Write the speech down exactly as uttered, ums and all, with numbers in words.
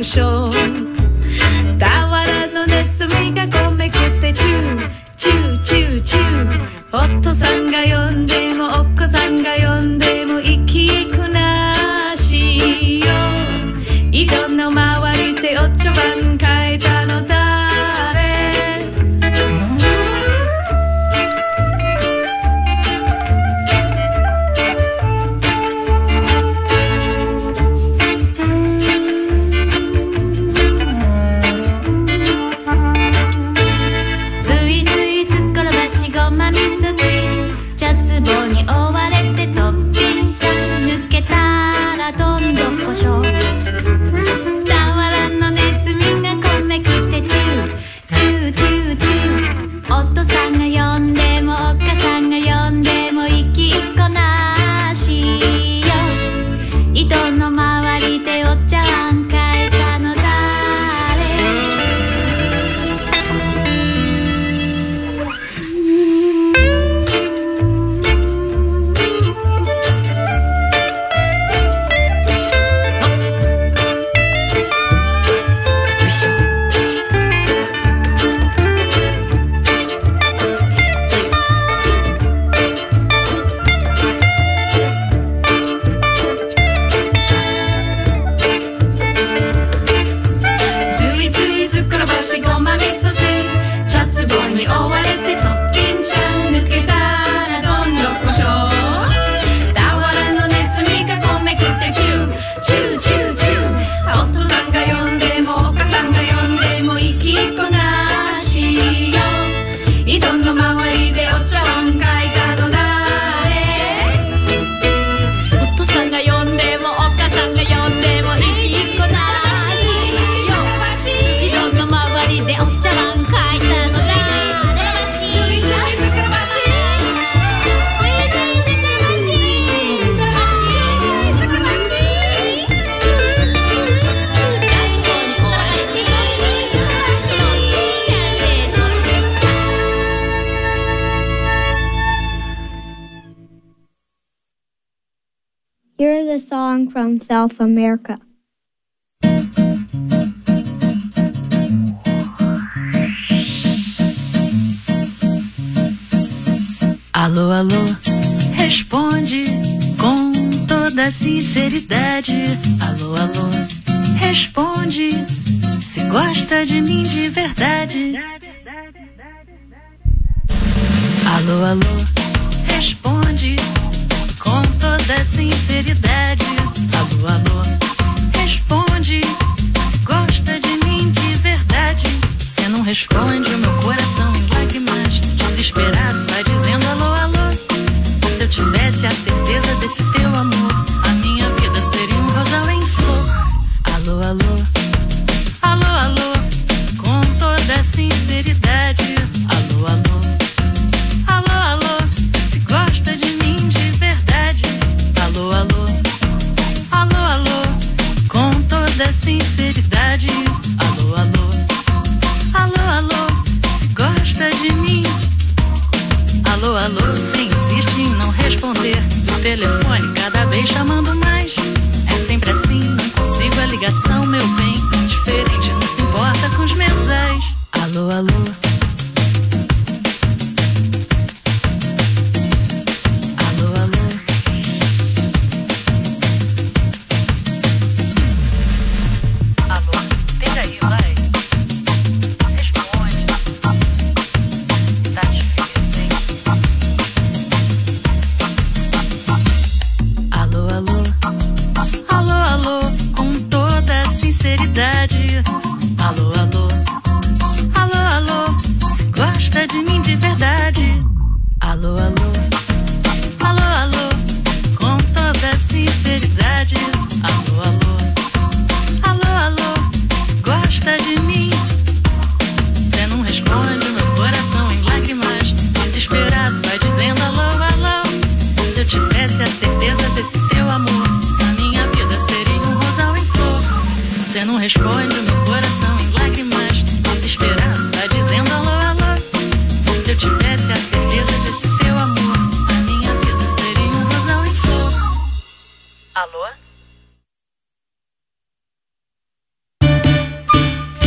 しょう。俵のネズミがこめくってチューチューチューチュー。お父さんが呼んでもお子さんが呼んでも息くなしよ。井戸の周りでお茶碗変えたの誰。 Here's a song from South America. Alô, alô, responde com toda sinceridade. Alô, alô, responde se gosta de mim de verdade. Alô, alô, responde com toda sinceridade. Alô, alô, responde se gosta de mim de verdade. Cê não responde, o meu coração em lágrimas, desesperado, vai dizendo alô, alô. Se eu tivesse a certeza desse teu amor, a minha vida seria um rosal em flor. Alô, alô, alô, alô, com toda sinceridade. Alô, alô, alô, alô, se gosta de mim de verdade. Alô, alô, alô, alô, com toda sinceridade. Alô, alô, alô, alô, se gosta de mim. Alô, alô, você insiste em não responder o telefone, cada vez chamando mais. É sempre assim, não consigo a ligação, meu bem. Diferente, não se importa com os mensais. Alô, alô, alô, alô. Alô, pega aí, vai. Responde. Tá difícil, hein? Alô, alô, alô, alô, com toda sinceridade. Alô, alô, alô, alô, se gosta de mim de verdade. Alô, alô, alô, alô, com toda sinceridade. Alô, alô, alô, alô, se gosta de mim. Cê não responde, meu coração em lágrimas, desesperado, vai dizendo alô, alô. Se eu tivesse a certeza desse teu amor, a minha vida seria um rosal em flor. Cê não responde, meu coração em lágrimas, desesperado, vai dizendo alô, alô. Se eu tivesse a certeza desse teu amor, a minha vida seria um rosal em flor. Alô?